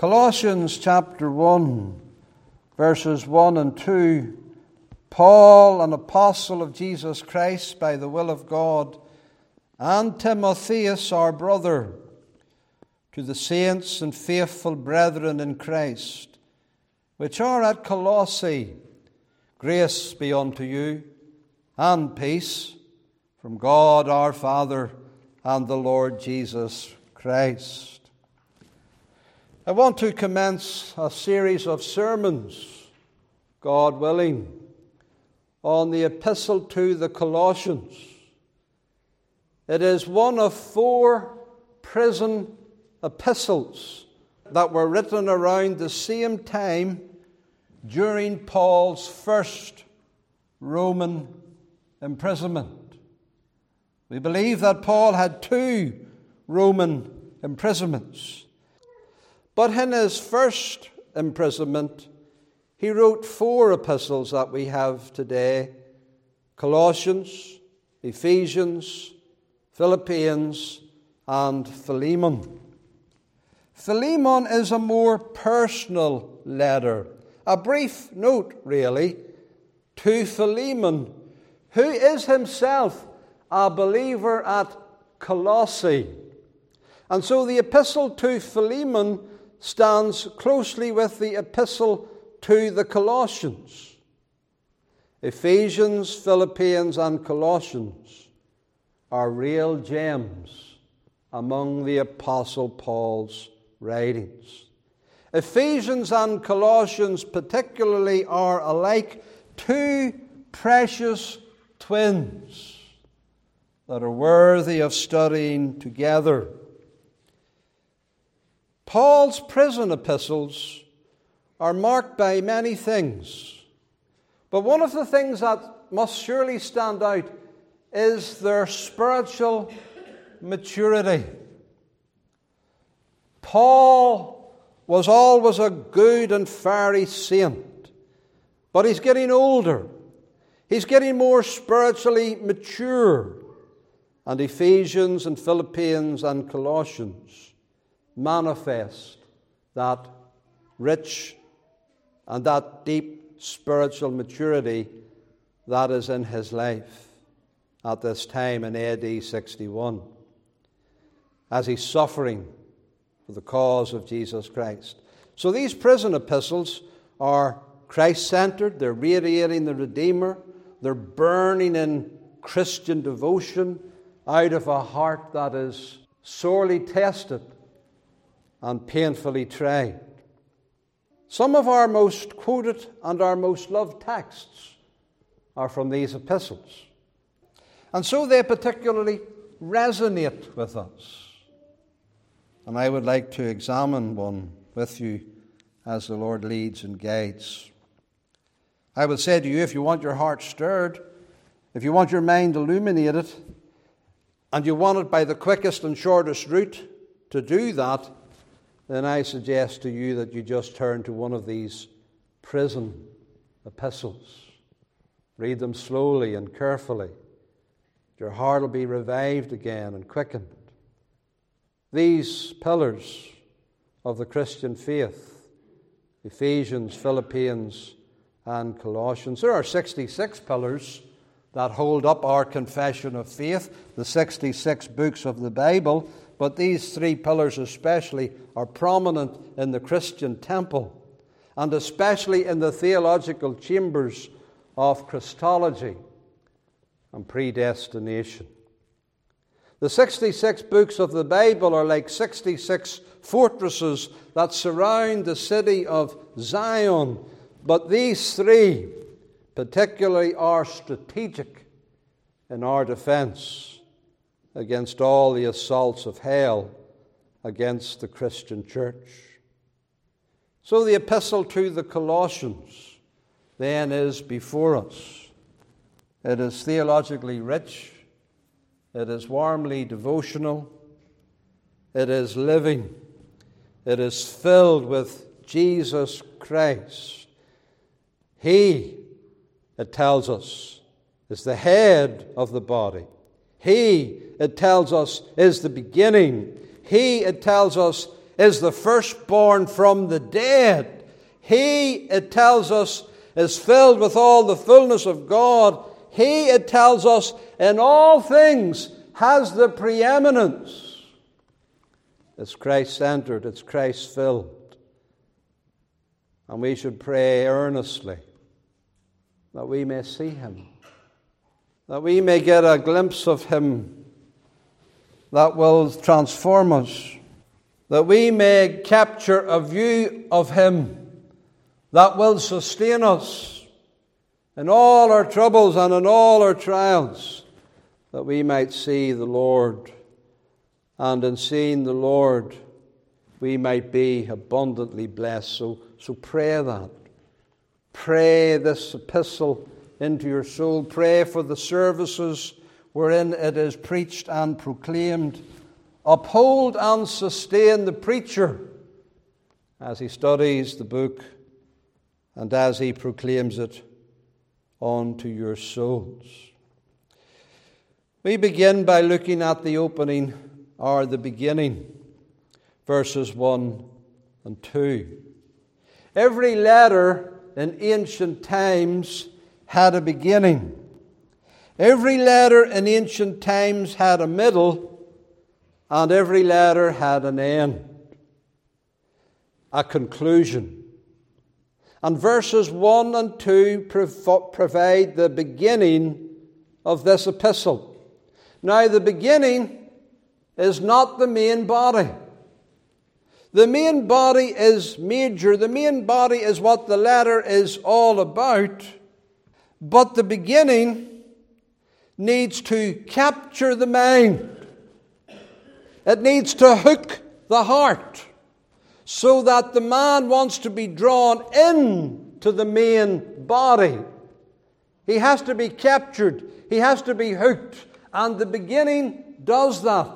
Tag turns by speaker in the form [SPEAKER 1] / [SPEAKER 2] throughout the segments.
[SPEAKER 1] Colossians chapter 1, verses 1 and 2. Paul, an apostle of Jesus Christ by the will of God, and Timotheus, our brother, to the saints and faithful brethren in Christ, which are at Colossae, grace be unto you, and peace from God our Father and the Lord Jesus Christ. I want to commence a series of sermons, God willing, on the epistle to the Colossians. It is one of 4 prison epistles that were written around the same time during Paul's first Roman imprisonment. We believe that Paul had 2 Roman imprisonments. But in his first imprisonment, he wrote 4 epistles that we have today: Colossians, Ephesians, Philippians, and Philemon. Philemon is a more personal letter, a brief note, really, to Philemon, who is himself a believer at Colossae. And so the epistle to Philemon stands closely with the epistle to the Colossians. Ephesians, Philippians, and Colossians are real gems among the Apostle Paul's writings. Ephesians and Colossians particularly are alike 2 precious twins that are worthy of studying together. Paul's prison epistles are marked by many things, but one of the things that must surely stand out is their spiritual maturity. Paul was always a good and fiery saint, but he's getting older. He's getting more spiritually mature. And Ephesians and Philippians and Colossians manifest that rich and that deep spiritual maturity that is in his life at this time in AD 61, as he's suffering for the cause of Jesus Christ. So these prison epistles are Christ-centered. They're radiating the Redeemer. They're burning in Christian devotion out of a heart that is sorely tested and painfully tried. Some of our most quoted and our most loved texts are from these epistles. And so they particularly resonate with us. And I would like to examine one with you as the Lord leads and guides. I would say to you, if you want your heart stirred, if you want your mind illuminated, and you want it by the quickest and shortest route to do that, then I suggest to you that you just turn to one of these prison epistles. Read them slowly and carefully. Your heart will be revived again and quickened. These pillars of the Christian faith, Ephesians, Philippians, and Colossians. There are 66 pillars that hold up our confession of faith, the 66 books of the Bible. But these 3 pillars especially are prominent in the Christian temple, and especially in the theological chambers of Christology and predestination. The 66 books of the Bible are like 66 fortresses that surround the city of Zion, but these 3 particularly are strategic in our defense against all the assaults of hell against the Christian church. So the epistle to the Colossians then is before us. It is theologically rich. It is warmly devotional. It is living. It is filled with Jesus Christ. He, it tells us, is the head of the body. He, it tells us, is the beginning. He, it tells us, is the firstborn from the dead. He, it tells us, is filled with all the fullness of God. He, it tells us, in all things has the preeminence. It's Christ-centered, it's Christ-filled. And we should pray earnestly that we may see Him, that we may get a glimpse of Him that will transform us, that we may capture a view of Him that will sustain us in all our troubles and in all our trials, that we might see the Lord, and in seeing the Lord we might be abundantly blessed. So pray that. Pray this epistle into your soul. Pray for the services wherein it is preached and proclaimed. Uphold and sustain the preacher as he studies the book and as he proclaims it unto your souls. We begin by looking at the opening, or the beginning, verses 1 and 2. Every letter in ancient times had a beginning. Every letter in ancient times had a middle, and every letter had an end, a conclusion. And verses 1 and 2 provide the beginning of this epistle. Now, the beginning is not the main body. The main body is major. The main body is what the letter is all about. But the beginning needs to capture the mind. It needs to hook the heart, so that the man wants to be drawn into the main body. He has to be captured. He has to be hooked. And the beginning does that.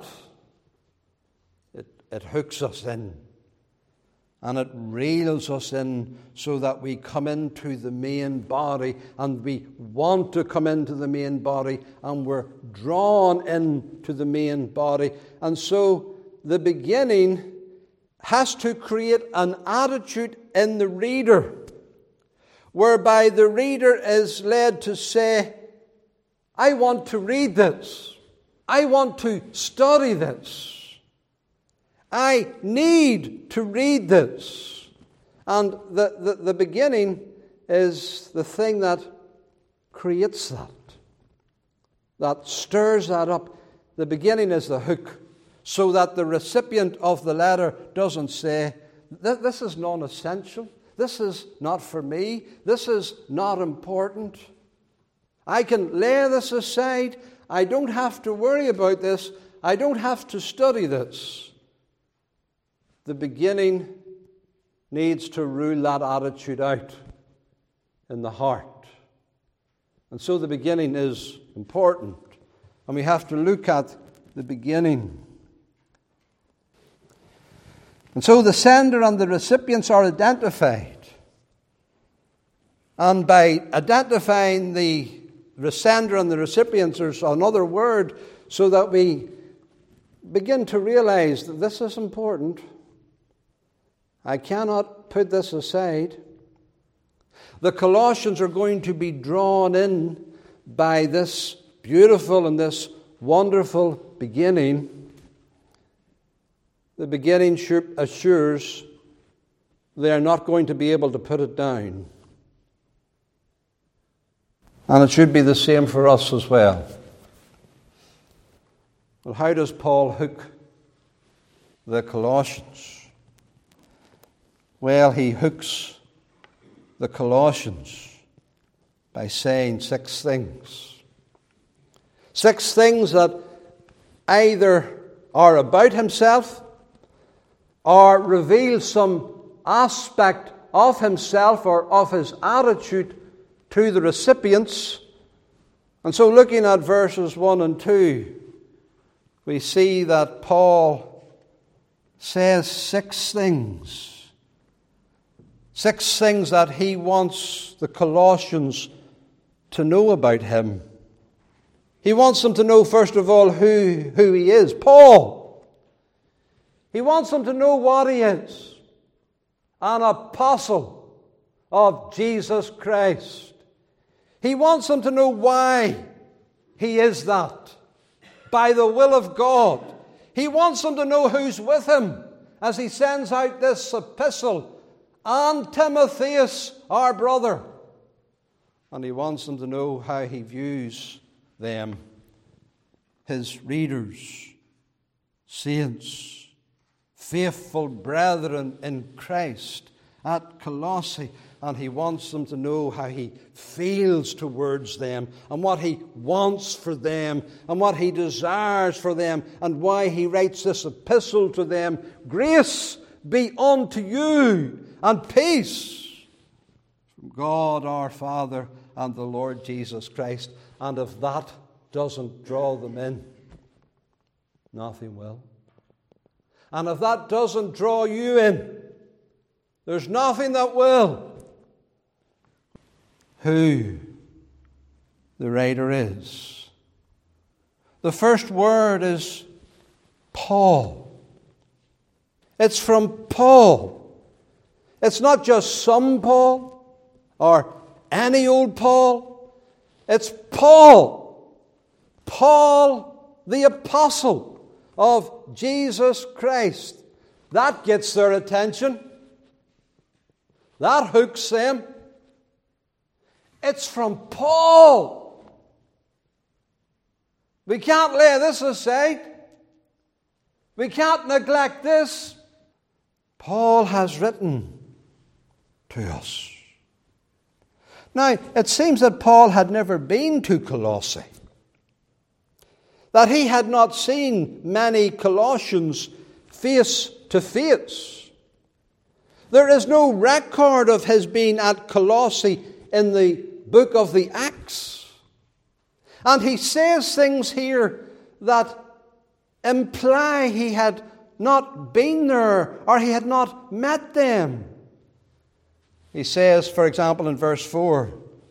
[SPEAKER 1] It hooks us in. And it reels us in so that we come into the main body, and we want to come into the main body, and we're drawn into the main body. And so the beginning has to create an attitude in the reader, whereby the reader is led to say, I want to read this. I want to study this. I need to read this. And the beginning is the thing that creates that stirs that up. The beginning is the hook, so that the recipient of the letter doesn't say, this is non-essential, this is not for me, this is not important. I can lay this aside. I don't have to worry about this. I don't have to study this. The beginning needs to rule that attitude out in the heart. And so the beginning is important. And we have to look at the beginning. And so the sender and the recipients are identified. And by identifying the sender and the recipients, there's another word so that we begin to realize that this is important. I cannot put this aside. The Colossians are going to be drawn in by this beautiful and this wonderful beginning. The beginning assures they are not going to be able to put it down. And it should be the same for us as well. Well, how does Paul hook the Colossians? Well, he hooks the Colossians by saying 6 things. 6 things that either are about himself or reveal some aspect of himself or of his attitude to the recipients. And so looking at verses 1 and 2, we see that Paul says 6 things. 6 things that he wants the Colossians to know about him. He wants them to know, first of all, who he is. Paul. He wants them to know what he is. An apostle of Jesus Christ. He wants them to know why he is that. By the will of God. He wants them to know who's with him as he sends out this epistle. And Timotheus, our brother. And he wants them to know how he views them, his readers, saints, faithful brethren in Christ at Colossae. And he wants them to know how he feels towards them and what he wants for them and what he desires for them and why he writes this epistle to them. Grace be unto you and peace from God our Father and the Lord Jesus Christ. And if that doesn't draw them in, nothing will. And if that doesn't draw you in, there's nothing that will. Who the writer is. The first word is Paul. It's from Paul. It's not just some Paul or any old Paul. It's Paul. Paul the apostle of Jesus Christ. That gets their attention. That hooks them. It's from Paul. We can't lay this aside. We can't neglect this. Paul has written to us. Now, it seems that Paul had never been to Colossae. That he had not seen many Colossians face to face. There is no record of his being at Colossae in the book of the Acts. And he says things here that imply he had not been there or he had not met them. He says, for example, in verse 4,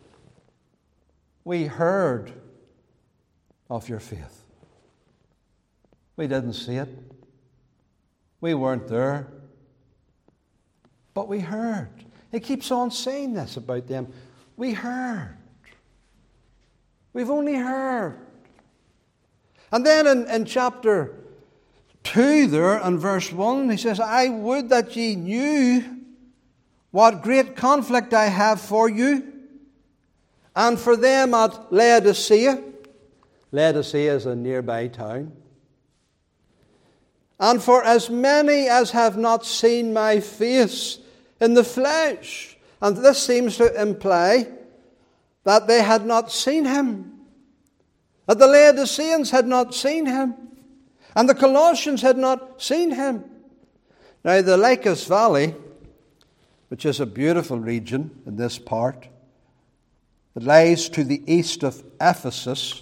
[SPEAKER 1] we heard of your faith. We didn't see it. We weren't there. But we heard. He keeps on saying this about them. We heard. We've only heard. And then in chapter 2 there, and verse 1, he says, I would that ye knew what great conflict I have for you, and for them at Laodicea. Laodicea is a nearby town. And for as many as have not seen my face in the flesh. And this seems to imply that they had not seen him. That the Laodiceans had not seen him. And the Colossians had not seen him. Now the Lycus Valley, which is a beautiful region in this part, it lies to the east of Ephesus.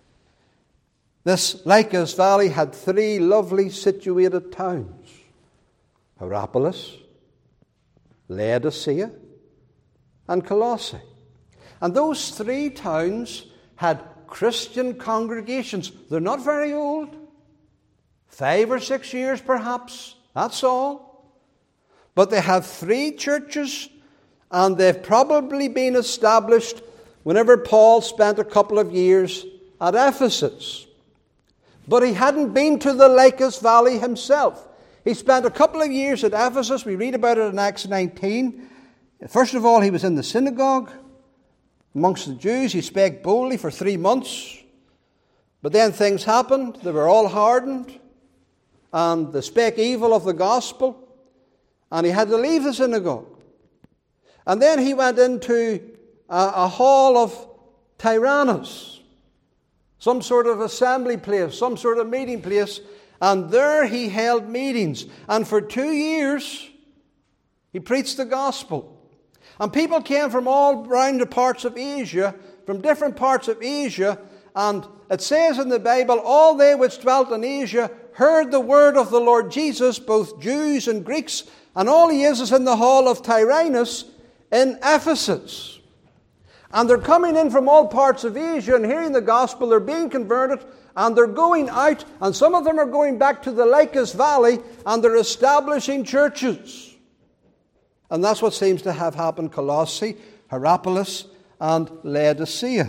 [SPEAKER 1] This Lycus Valley had 3 lovely situated towns. Hierapolis, Laodicea, and Colossae. And those 3 towns had Christian congregations. They're not very old. 5 or 6 years perhaps. That's all. But they have 3 churches, and they've probably been established whenever Paul spent a couple of years at Ephesus. But he hadn't been to the Lycus Valley himself. He spent a couple of years at Ephesus. We read about it in Acts 19. First of all, he was in the synagogue amongst the Jews. He spake boldly for 3 months. But then things happened. They were all hardened. And they spake evil of the gospel. And he had to leave the synagogue. And then he went into a hall of Tyrannus. Some sort of assembly place, some sort of meeting place. And there he held meetings. And for 2 years, he preached the gospel. And people came from all around the parts of Asia, from different parts of Asia. And it says in the Bible, all they which dwelt in Asia heard the word of the Lord Jesus, both Jews and Greeks. And all he is in the hall of Tyrannus in Ephesus. And they're coming in from all parts of Asia and hearing the gospel. They're being converted. And they're going out, and some of them are going back to the Lycus Valley, and they're establishing churches. And that's what seems to have happened in Colossae, Hierapolis, and Laodicea.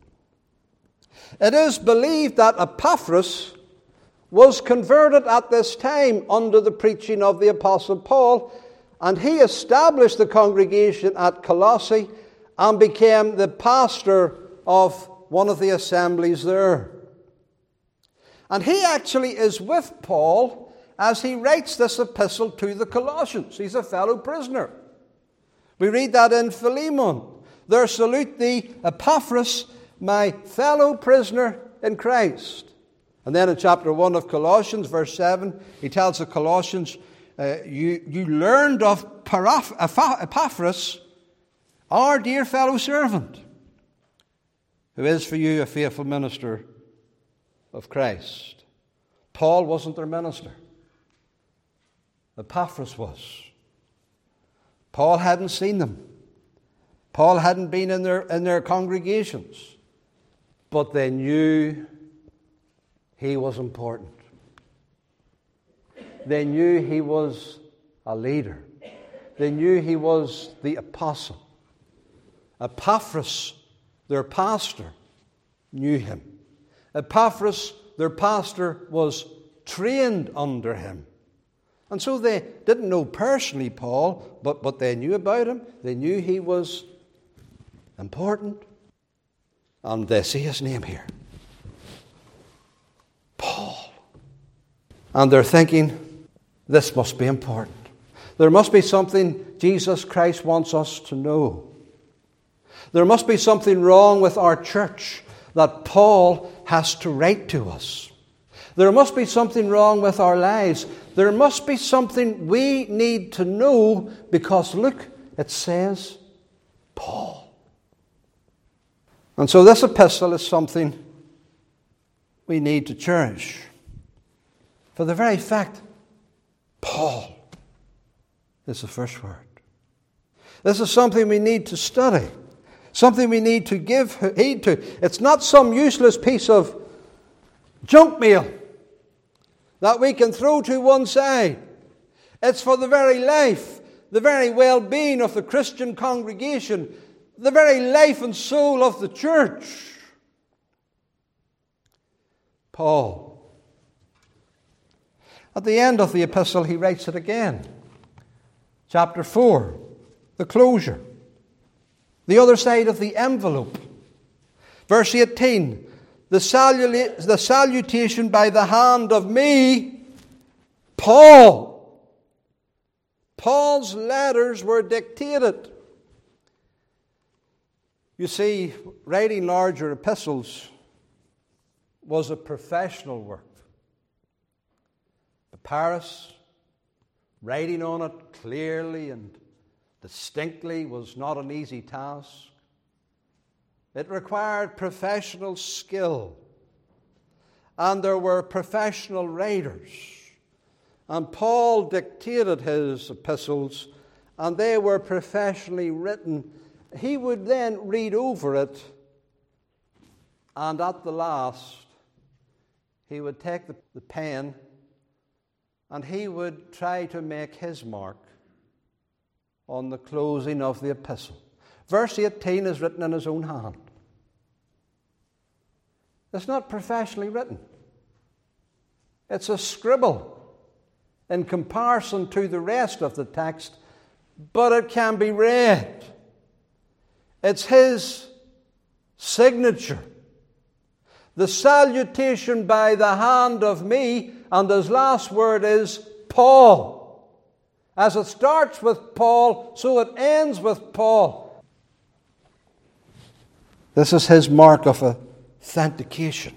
[SPEAKER 1] It is believed that Epaphras was converted at this time under the preaching of the Apostle Paul, and he established the congregation at Colossae and became the pastor of one of the assemblies there. And he actually is with Paul as he writes this epistle to the Colossians. He's a fellow prisoner. We read that in Philemon. There salute thee, Epaphras, my fellow prisoner in Christ. And then in chapter 1 of Colossians, verse 7, he tells the Colossians, you learned of Epaphras, our dear fellow servant, who is for you a faithful minister of Christ. Paul wasn't their minister. Epaphras was. Paul hadn't seen them. Paul hadn't been in their congregations. But they knew he was important. They knew he was a leader. They knew he was the apostle. Epaphras, their pastor, knew him. Epaphras, their pastor, was trained under him. And so they didn't know personally Paul, but they knew about him. They knew he was important. And they see his name here. Paul. And they're thinking, this must be important. There must be something Jesus Christ wants us to know. There must be something wrong with our church that Paul has to write to us. There must be something wrong with our lives. There must be something we need to know because, look, it says Paul. And so this epistle is something we need to cherish. For the very fact, Paul is the first word. This is something we need to study. Something we need to give heed to. It's not some useless piece of junk mail that we can throw to one side. It's for the very life, the very well-being of the Christian congregation, the very life and soul of the church. Paul. At the end of the epistle, he writes it again. Chapter 4, the closure. The other side of the envelope. Verse 18, the salutation by the hand of me, Paul. Paul's letters were dictated. You see, writing larger epistles was a professional work. Paris, writing on it clearly and distinctly was not an easy task. It required professional skill. And there were professional writers. And Paul dictated his epistles, and they were professionally written. He would then read over it, and at the last, he would take the pen and he would try to make his mark on the closing of the epistle. Verse 18 is written in his own hand. It's not professionally written. It's a scribble in comparison to the rest of the text, but it can be read. It's his signature. The salutation by the hand of me, and his last word is Paul. As it starts with Paul, so it ends with Paul. This is his mark of authentication.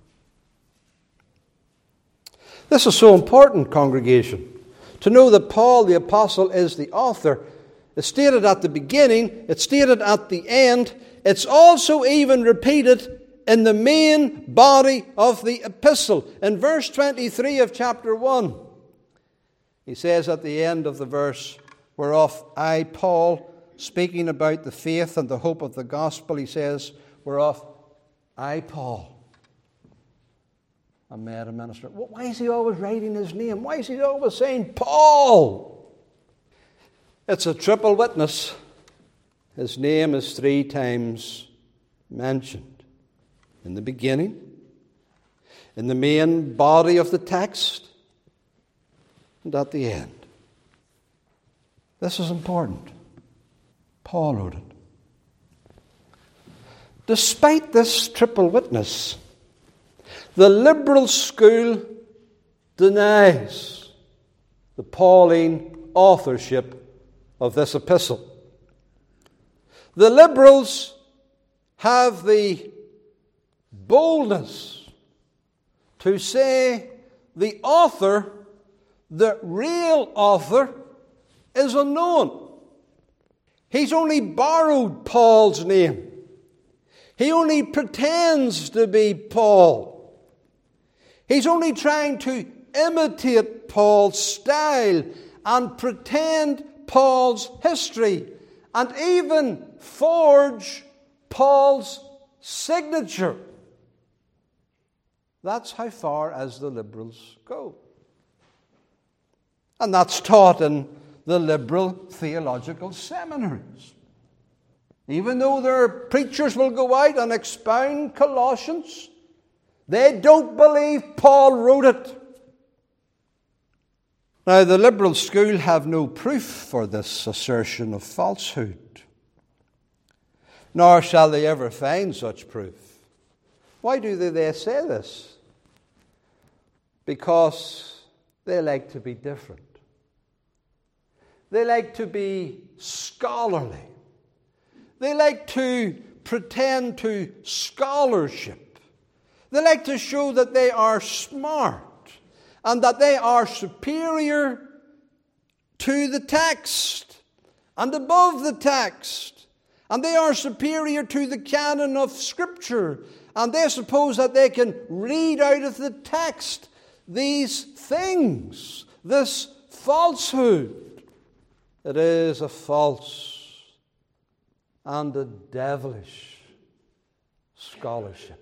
[SPEAKER 1] This is so important, congregation, to know that Paul the Apostle is the author. It's stated at the beginning, it's stated at the end, it's also even repeated in the main body of the epistle. In verse 23 of chapter 1, he says at the end of the verse, whereof I, Paul, speaking about the faith and the hope of the gospel, he says, whereof I, Paul. and met a minister. Why is he always writing his name? Why is he always saying Paul? It's a triple witness. His name is 3 times mentioned. In the beginning, in the main body of the text, and at the end. This is important. Paul wrote it. Despite this triple witness, the liberal school denies the Pauline authorship of this epistle. The liberals have the boldness to say the author, the real author, is unknown. He's only borrowed Paul's name. He only pretends to be Paul. He's only trying to imitate Paul's style and pretend Paul's history and even forge Paul's signature. That's how far as the liberals go. And that's taught in the liberal theological seminaries. Even though their preachers will go out and expound Colossians, they don't believe Paul wrote it. Now, the liberal school have no proof for this assertion of falsehood, nor shall they ever find such proof. Why do they say this? Because they like to be different. They like to be scholarly. They like to pretend to scholarship. They like to show that they are smart and that they are superior to the text and above the text. And they are superior to the canon of Scripture. And they suppose that they can read out of the text these things, this falsehood. It is a false and a devilish scholarship.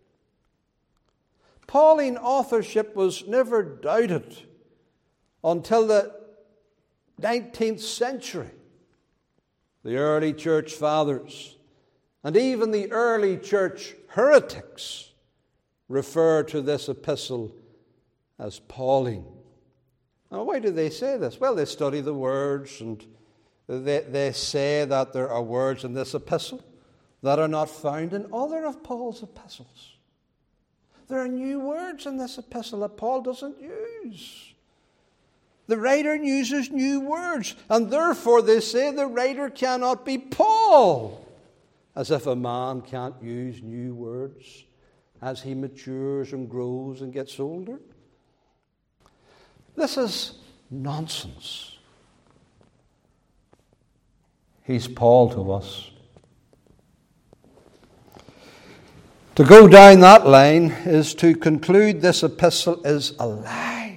[SPEAKER 1] Pauline authorship was never doubted until the 19th century. The early church fathers and even the early church heretics refer to this epistle as Pauline. Now, why do they say this? Well, they study the words, and they say that there are words in this epistle that are not found in other of Paul's epistles. There are new words in this epistle that Paul doesn't use. The writer uses new words, and therefore they say the writer cannot be Paul, as if a man can't use new words as he matures and grows and gets older. This is nonsense. He's Paul to us. To go down that line is to conclude this epistle is a lie,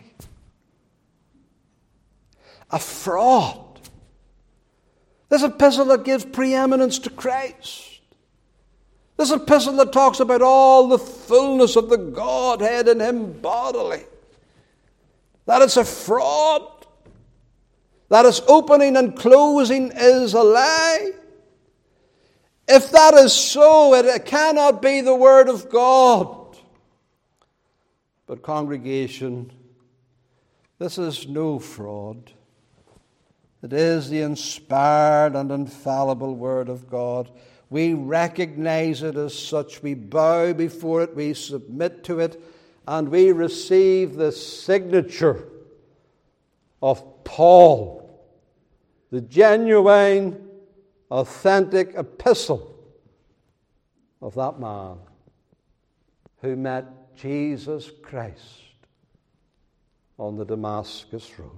[SPEAKER 1] a fraud. This epistle that gives preeminence to Christ. This epistle that talks about all the fullness of the Godhead in Him bodily. That it's a fraud. That its opening and closing is a lie. If that is so, it cannot be the Word of God. But congregation, this is no fraud. It is the inspired and infallible Word of God. We recognize it as such. We bow before it. We submit to it. And we receive the signature of Paul, the genuine, authentic epistle of that man who met Jesus Christ on the Damascus Road.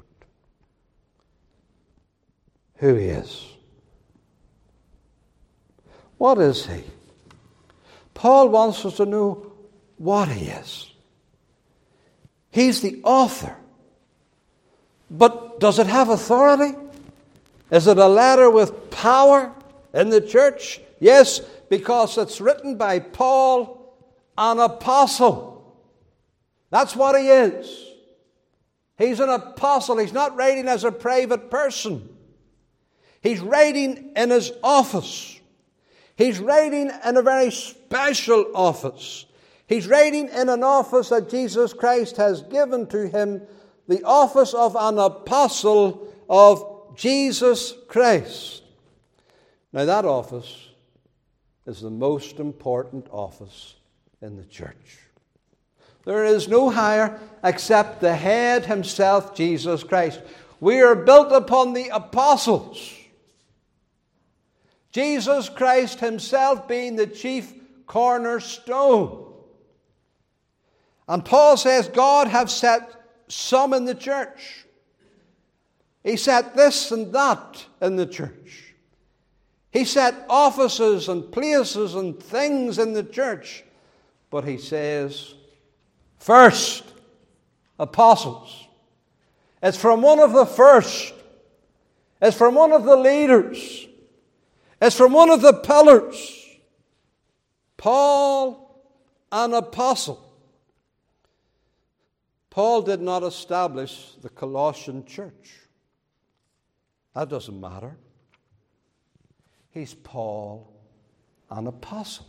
[SPEAKER 1] Who he is. What is he? Paul wants us to know what he is. He's the author. But does it have authority? Is it a letter with power in the church? Yes, because it's written by Paul, an apostle. That's what he is. He's an apostle. He's not writing as a private person. He's writing in his office. He's writing in a very special office. He's writing in an office that Jesus Christ has given to him, the office of an apostle of Jesus Christ. Now that office is the most important office in the church. There is no higher except the head himself, Jesus Christ. We are built upon the apostles. Jesus Christ himself being the chief cornerstone. And Paul says God have set some in the church. He set this and that in the church. He set offices and places and things in the church. But he says, first, apostles. It's from one of the first. It's from one of the leaders. It's from one of the pillars. Paul, an apostle. Paul did not establish the Colossian church. That doesn't matter. He's Paul, an apostle.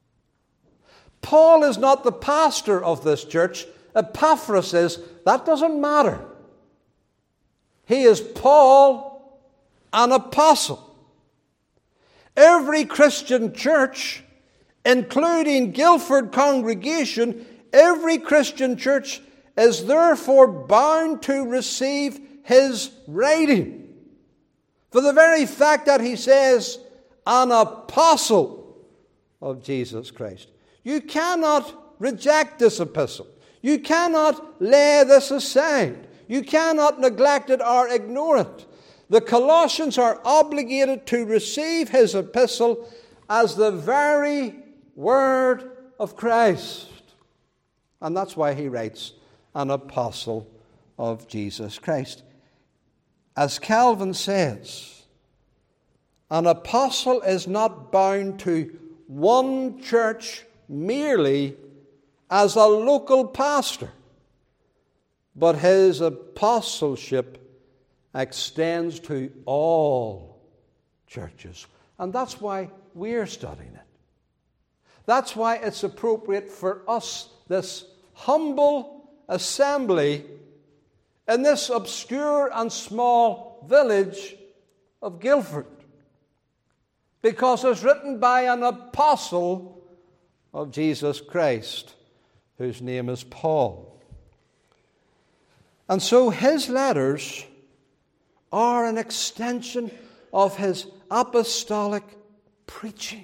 [SPEAKER 1] Paul is not the pastor of this church. Epaphras is. That doesn't matter. He is Paul, an apostle. Every Christian church, including Guildford congregation, every Christian church is therefore bound to receive his writing. For the very fact that he says, an apostle of Jesus Christ. You cannot reject this epistle. You cannot lay this aside. You cannot neglect it or ignore it. The Colossians are obligated to receive his epistle as the very word of Christ. And that's why he writes, an apostle of Jesus Christ. As Calvin says, an apostle is not bound to one church merely as a local pastor, but his apostleship extends to all churches. And that's why we're studying it. That's why it's appropriate for us, this humble assembly in this obscure and small village of Guildford. Because it's written by an apostle of Jesus Christ, whose name is Paul. And so his letters are an extension of his apostolic preaching.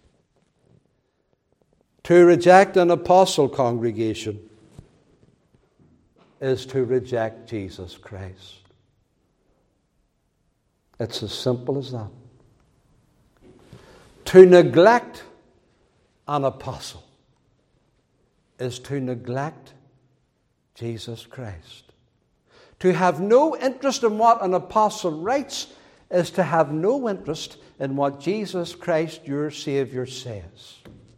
[SPEAKER 1] To reject an apostle congregation is to reject Jesus Christ. It's as simple as that. To neglect an apostle is to neglect Jesus Christ. To have no interest in what an apostle writes is to have no interest in what Jesus Christ, your Savior, says.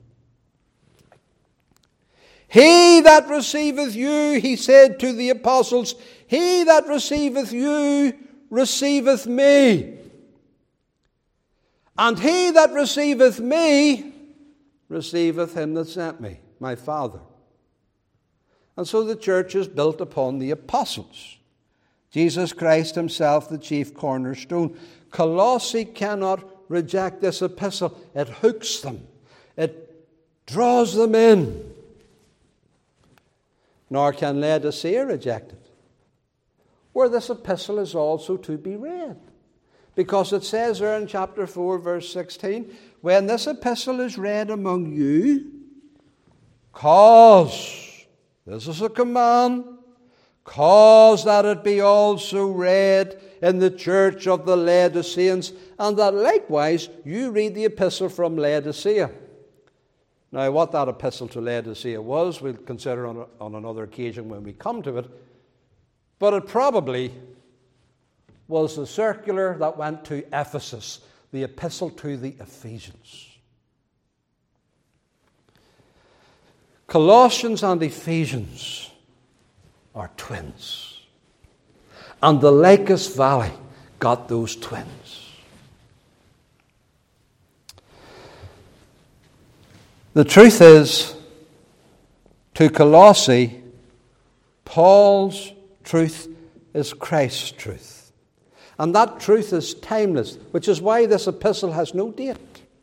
[SPEAKER 1] He that receiveth you, he said to the apostles, he that receiveth you receiveth me. And he that receiveth me receiveth him that sent me, my Father. And so the church is built upon the apostles. Jesus Christ himself, the chief cornerstone. Colossae cannot reject this epistle. It hooks them. It draws them in. Nor can Laodicea reject it, where this epistle is also to be read. Because it says there in chapter 4, verse 16, when this epistle is read among you, cause, this is a command, cause that it be also read in the church of the Laodiceans, and that likewise you read the epistle from Laodicea. Now, what that epistle to Laodicea was, we'll consider on another occasion when we come to it, but it probably was the circular that went to Ephesus, the epistle to the Ephesians. Colossians and Ephesians are twins. And the Lycus Valley got those twins. The truth is, to Colossae, Paul's truth is Christ's truth. And that truth is timeless, which is why this epistle has no date.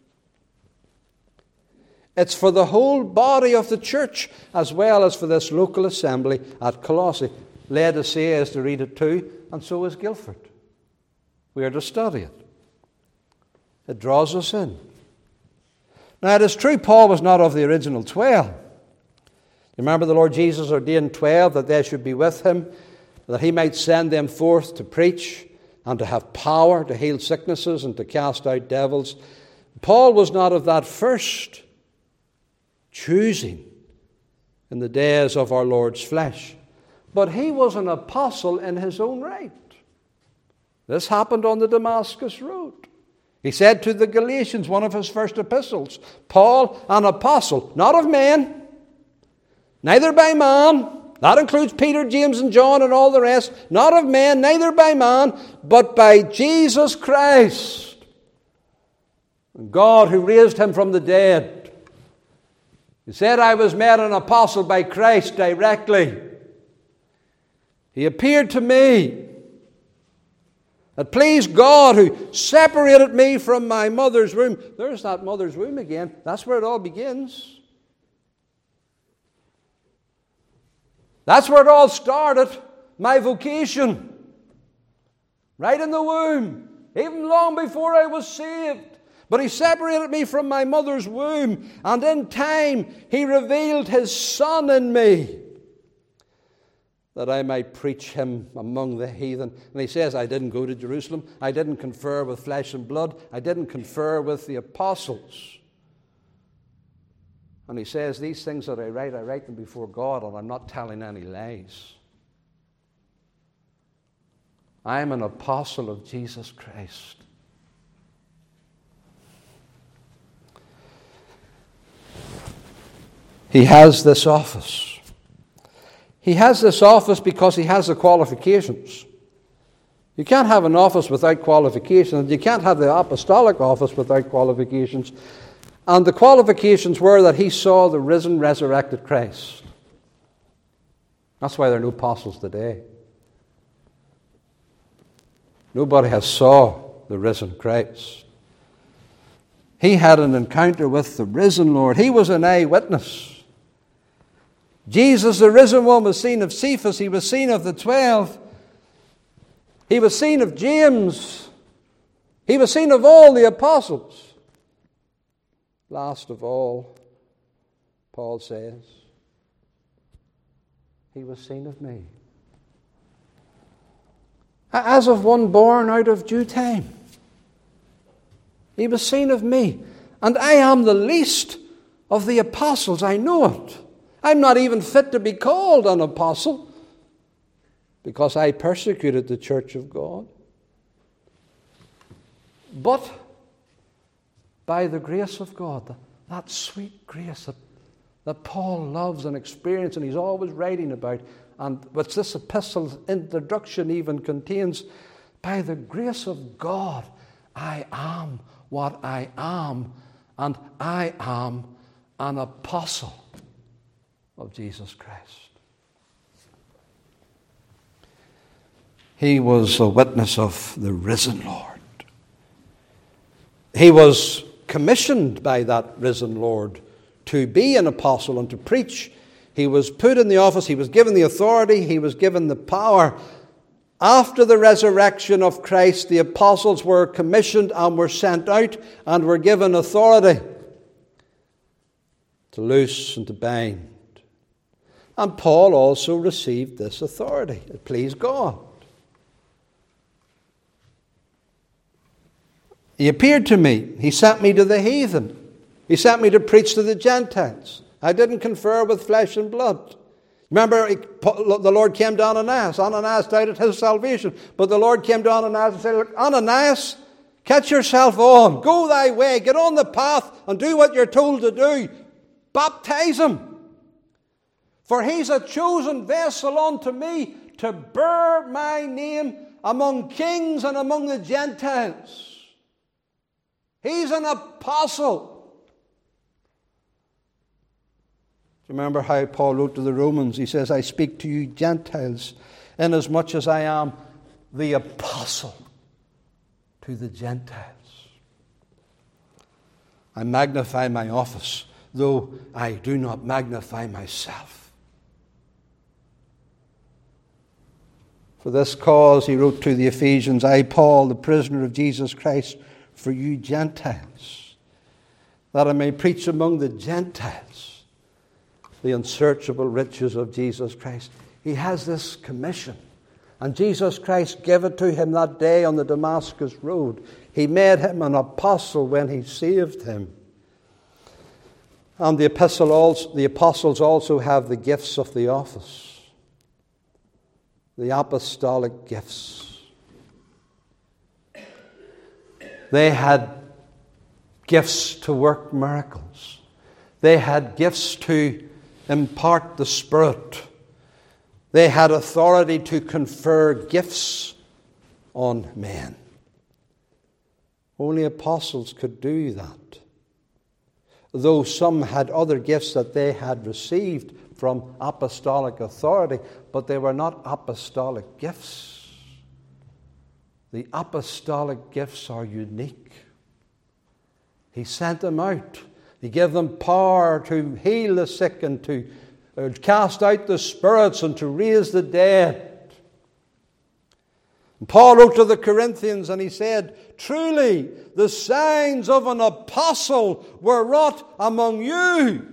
[SPEAKER 1] It's for the whole body of the church, as well as for this local assembly at Colossae. Laodicea is to read it too, and so is Guildford. We are to study it. It draws us in. Now, it is true Paul was not of the original 12. You remember the Lord Jesus ordained 12 that they should be with him, that he might send them forth to preach and to have power to heal sicknesses and to cast out devils. Paul was not of that first choosing in the days of our Lord's flesh, but he was an apostle in his own right. This happened on the Damascus road. He said to the Galatians, one of his first epistles, Paul, an apostle, not of men, neither by man. That includes Peter, James, and John and all the rest. Not of men, neither by man, but by Jesus Christ, God who raised him from the dead. He said, I was made an apostle by Christ directly. He appeared to me. It pleased God who separated me from my mother's womb. There's that mother's womb again. That's where it all begins. That's where it all started. My vocation. Right in the womb. Even long before I was saved. But he separated me from my mother's womb. And in time, he revealed his Son in me, that I might preach him among the heathen. And he says, I didn't go to Jerusalem. I didn't confer with flesh and blood. I didn't confer with the apostles. And he says, these things that I write them before God, and I'm not telling any lies. I am an apostle of Jesus Christ. He has this office. He has this office because he has the qualifications. You can't have an office without qualifications. You can't have the apostolic office without qualifications. And the qualifications were that he saw the risen, resurrected Christ. That's why there are no apostles today. Nobody has saw the risen Christ. He had an encounter with the risen Lord. He was an eyewitness. Jesus, the risen one, was seen of Cephas. He was seen of the 12. He was seen of James. He was seen of all the apostles. Last of all, Paul says, he was seen of me. As of one born out of due time. He was seen of me. And I am the least of the apostles. I know it. I'm not even fit to be called an apostle because I persecuted the church of God. But by the grace of God, that sweet grace that Paul loves and experiences and he's always writing about, and which this epistle's introduction even contains, by the grace of God, I am what I am, and I am an apostle of Jesus Christ. He was a witness of the risen Lord. He was commissioned by that risen Lord to be an apostle and to preach. He was put in the office, he was given the authority, he was given the power. After the resurrection of Christ, the apostles were commissioned and were sent out and were given authority to loose and to bind. And Paul also received this authority. It pleased God. He appeared to me. He sent me to the heathen. He sent me to preach to the Gentiles. I didn't confer with flesh and blood. Remember, the Lord came to Ananias. Ananias doubted his salvation. But the Lord came to Ananias and said, look, Ananias, catch yourself on. Go thy way. Get on the path and do what you're told to do. Baptize him. For he's a chosen vessel unto me to bear my name among kings and among the Gentiles. He's an apostle. Do you remember how Paul wrote to the Romans? He says, I speak to you Gentiles, inasmuch as I am the apostle to the Gentiles. I magnify my office, though I do not magnify myself. For this cause, he wrote to the Ephesians, I, Paul, the prisoner of Jesus Christ, for you Gentiles, that I may preach among the Gentiles the unsearchable riches of Jesus Christ. He has this commission, and Jesus Christ gave it to him that day on the Damascus road. He made him an apostle when he saved him. And the apostles also have the gifts of the office. The apostolic gifts. They had gifts to work miracles. They had gifts to impart the Spirit. They had authority to confer gifts on men. Only apostles could do that. Though some had other gifts that they had received from apostolic authority, but they were not apostolic gifts. The apostolic gifts are unique. He sent them out. He gave them power to heal the sick and to cast out the spirits and to raise the dead. And Paul wrote to the Corinthians and he said, truly the signs of an apostle were wrought among you.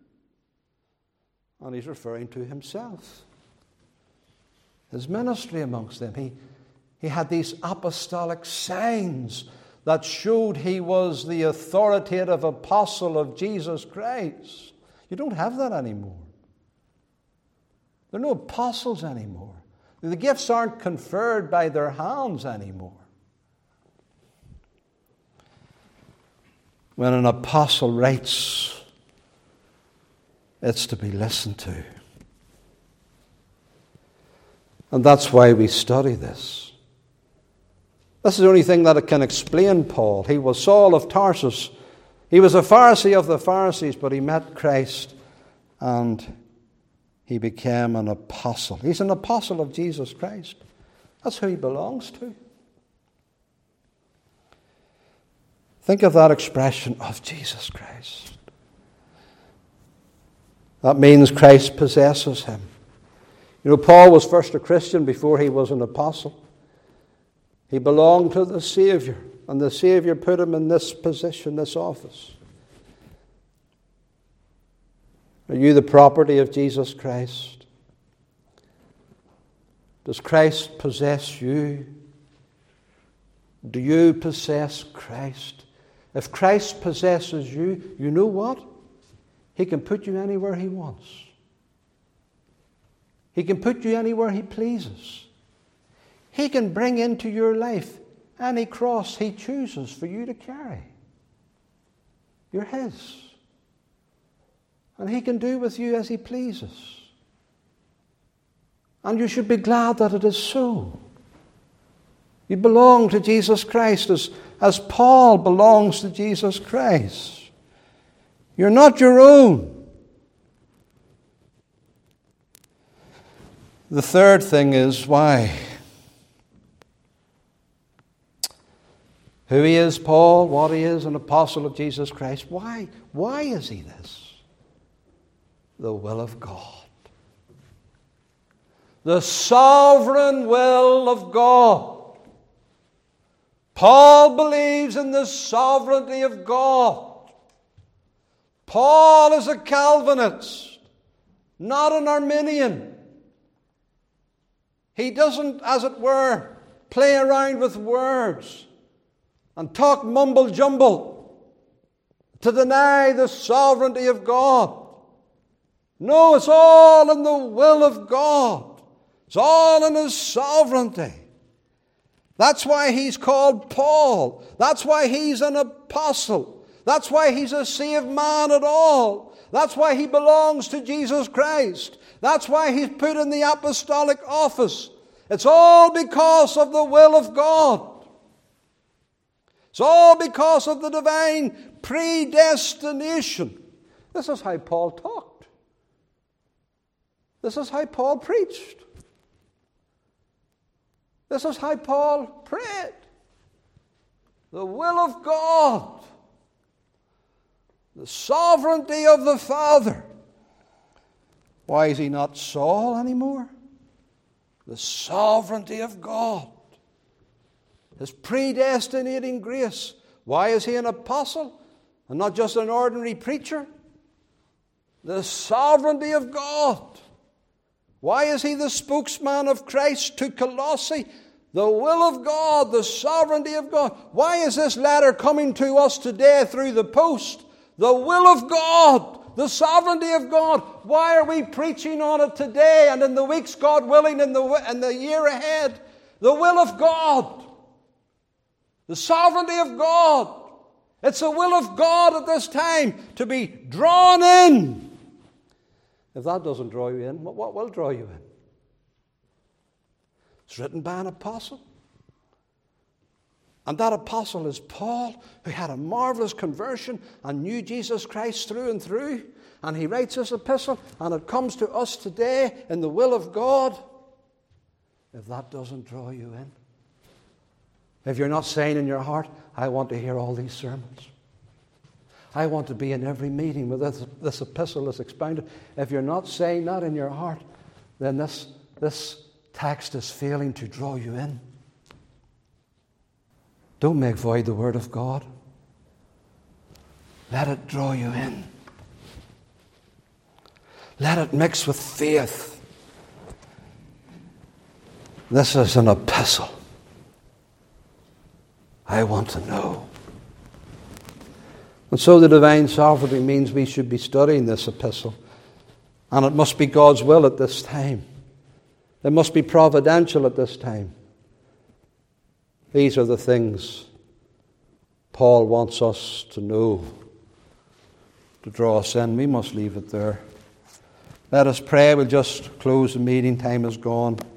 [SPEAKER 1] And he's referring to himself. His ministry amongst them. He had these apostolic signs that showed he was the authoritative apostle of Jesus Christ. You don't have that anymore. There are no apostles anymore. The gifts aren't conferred by their hands anymore. When an apostle writes, it's to be listened to. And that's why we study this. This is the only thing that can explain Paul. He was Saul of Tarsus. He was a Pharisee of the Pharisees, but he met Christ and he became an apostle. He's an apostle of Jesus Christ. That's who he belongs to. Think of that expression, of Jesus Christ. That means Christ possesses him. You know, Paul was first a Christian before he was an apostle. He belonged to the Savior, and the Savior put him in this position, this office. Are you the property of Jesus Christ? Does Christ possess you? Do you possess Christ? If Christ possesses you, you know what? He can put you anywhere he wants. He can put you anywhere he pleases. He can bring into your life any cross he chooses for you to carry. You're his. And he can do with you as he pleases. And you should be glad that it is so. You belong to Jesus Christ as Paul belongs to Jesus Christ. You're not your own. The third thing is why. Who he is, Paul, what he is, an apostle of Jesus Christ. Why? Why is he this? The will of God. The sovereign will of God. Paul believes in the sovereignty of God. Paul is a Calvinist, not an Arminian. He doesn't, as it were, play around with words and talk mumble-jumble to deny the sovereignty of God. No, it's all in the will of God. It's all in his sovereignty. That's why he's called Paul. That's why he's an apostle. That's why he's a saved man at all. That's why he belongs to Jesus Christ. That's why he's put in the apostolic office. It's all because of the will of God. It's all because of the divine predestination. This is how Paul talked. This is how Paul preached. This is how Paul prayed. The will of God. The sovereignty of the Father. Why is he not Saul anymore? The sovereignty of God. His predestinating grace. Why is he an apostle and not just an ordinary preacher? The sovereignty of God. Why is he the spokesman of Christ to Colossae? The will of God, the sovereignty of God. Why is this letter coming to us today through the post? The will of God, the sovereignty of God. Why are we preaching on it today and in the weeks, God willing, in the year ahead? The will of God, the sovereignty of God. It's the will of God at this time to be drawn in. If that doesn't draw you in, what will draw you in? It's written by an apostle. And that apostle is Paul, who had a marvelous conversion and knew Jesus Christ through and through. And he writes this epistle, and it comes to us today in the will of God. If that doesn't draw you in, if you're not saying in your heart, I want to hear all these sermons. I want to be in every meeting where this epistle is expounded. If you're not saying that in your heart, then this text is failing to draw you in. Don't make void the word of God. Let it draw you in. Let it mix with faith. This is an epistle. I want to know. And so the divine sovereignty means we should be studying this epistle. And it must be God's will at this time. It must be providential at this time. These are the things Paul wants us to know, to draw us in. We must leave it there. Let us pray. We'll just close the meeting. Time is gone.